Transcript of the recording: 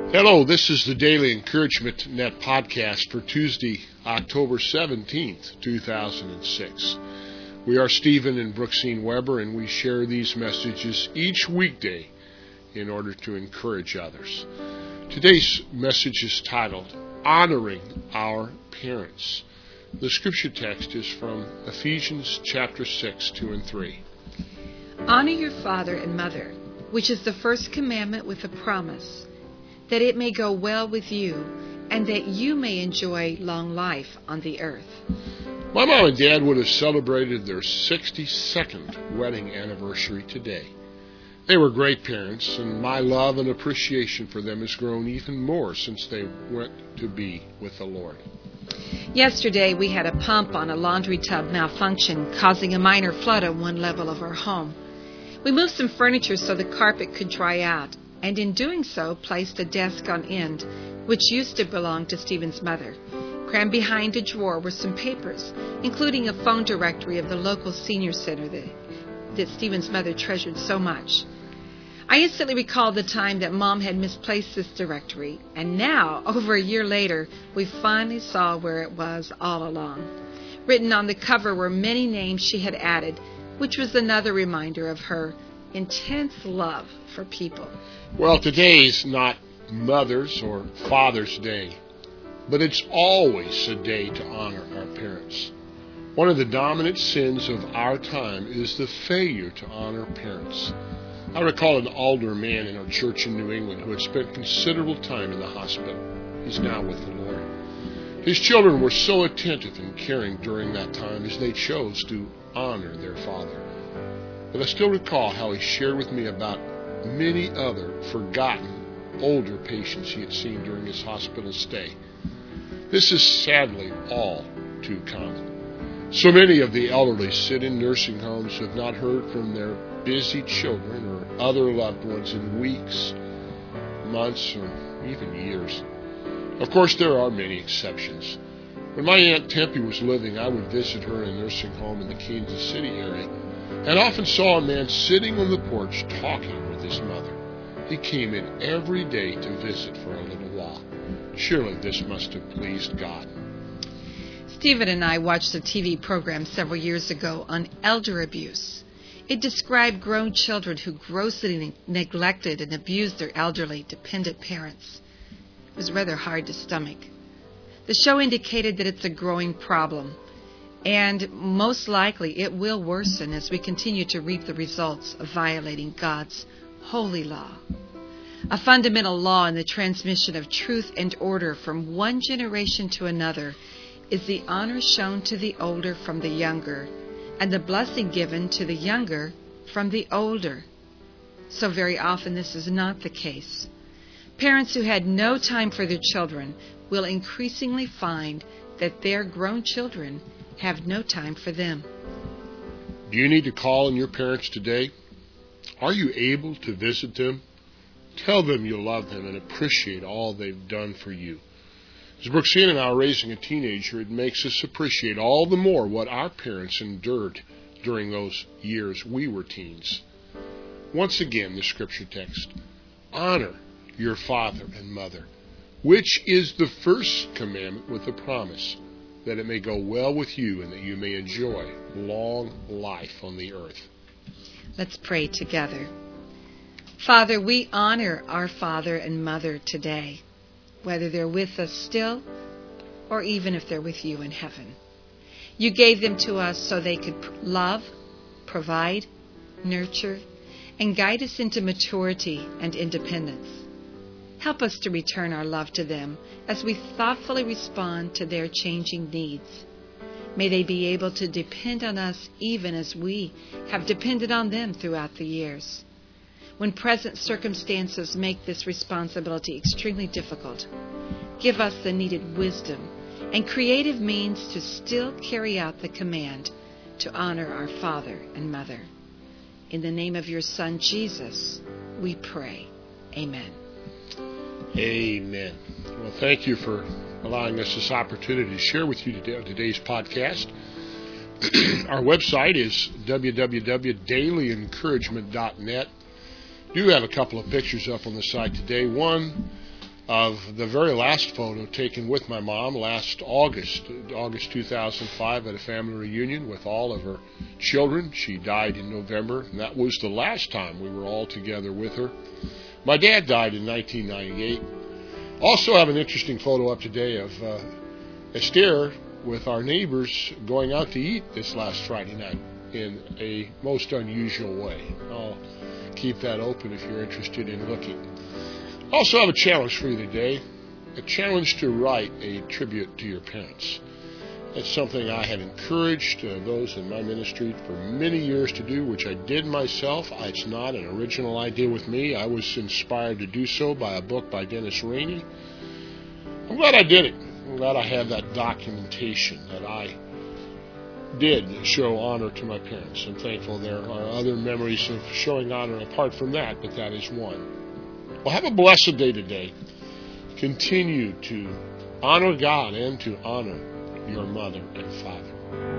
Hello, this is the Daily Encouragement Net podcast for Tuesday, October 17th, 2006. We are Stephen and Brooksine Weber, and we share these messages each weekday in order to encourage others. Today's message is titled, Honoring Our Parents. The scripture text is from Ephesians chapter 6, 2 and 3. Honor your father and mother, which is the first commandment with a promise, that it may go well with you, and that you may enjoy long life on the earth. My mom and dad would have celebrated their 62nd wedding anniversary today. They were great parents, and my love and appreciation for them has grown even more since they went to be with the Lord. Yesterday, we had a pump on a laundry tub malfunction, causing a minor flood on one level of our home. We moved some furniture so the carpet could dry out, and in doing so, placed a desk on end, which used to belong to Stephen's mother. Crammed behind a drawer were some papers, including a phone directory of the local senior center that Stephen's mother treasured so much. I instantly recalled the time that Mom had misplaced this directory, and now, over a year later, we finally saw where it was all along. Written on the cover were many names she had added, which was another reminder of her intense love for people. Well, today's not Mother's or Father's Day, but it's always a day to honor our parents. One of the dominant sins of our time is the failure to honor parents. I recall an older man in our church in New England who had spent considerable time in the hospital. He's now with the Lord. His children were so attentive and caring during that time as they chose to honor their father. But I still recall how he shared with me about many other forgotten older patients he had seen during his hospital stay. This is sadly all too common. So many of the elderly sit in nursing homes who have not heard from their busy children or other loved ones in weeks, months, or even years. Of course, there are many exceptions. When my Aunt Tempe was living, I would visit her in a nursing home in the Kansas City area, and often saw a man sitting on the porch talking with his mother. He came in every day to visit for a little while. Surely this must have pleased God. Stephen and I watched a TV program several years ago on elder abuse. It described grown children who grossly neglected and abused their elderly, dependent parents. It was rather hard to stomach. The show indicated that it's a growing problem, and most likely it will worsen as we continue to reap the results of violating God's holy law. A fundamental law in the transmission of truth and order from one generation to another is the honor shown to the older from the younger, and the blessing given to the younger from the older. So very often this is not the case. Parents who had no time for their children will increasingly find that their grown children have no time for them. Do you need to call on your parents today? Are you able to visit them? Tell them you love them and appreciate all they've done for you. As Brooksine and I are raising a teenager, it makes us appreciate all the more what our parents endured during those years we were teens. Once again, the scripture text, honor your father and mother, which is the first commandment with a promise, that it may go well with you and that you may enjoy long life on the earth. Let's pray together. Father, we honor our father and mother today, whether they're with us still or even if they're with you in heaven. You gave them to us so they could love, provide, nurture, and guide us into maturity and independence. Help us to return our love to them as we thoughtfully respond to their changing needs. May they be able to depend on us even as we have depended on them throughout the years. When present circumstances make this responsibility extremely difficult, give us the needed wisdom and creative means to still carry out the command to honor our father and mother. In the name of your Son, Jesus, we pray. Amen. Amen. Well, thank you for allowing us this opportunity to share with you today's podcast. Our website is www.dailyencouragement.net. Do have a couple of pictures up on the site today. One of the very last photo taken with my mom last August 2005 at a family reunion with all of her children. She died in November, and that was the last time we were all together with her. My dad died in 1998. Also have an interesting photo up today of Esther with our neighbors going out to eat this last Friday night in a most unusual way. I'll keep that open if you're interested in looking. Also have a challenge for you today, a challenge to write a tribute to your parents. That's something I have encouraged those in my ministry for many years to do, which I did myself. It's not an original idea with me. I was inspired to do so by a book by Dennis Rainey. I'm glad I did it. I'm glad I have that documentation that I did show honor to my parents. I'm thankful there are other memories of showing honor apart from that, but that is one. Well, have a blessed day today. Continue to honor God and to honor your mother and father.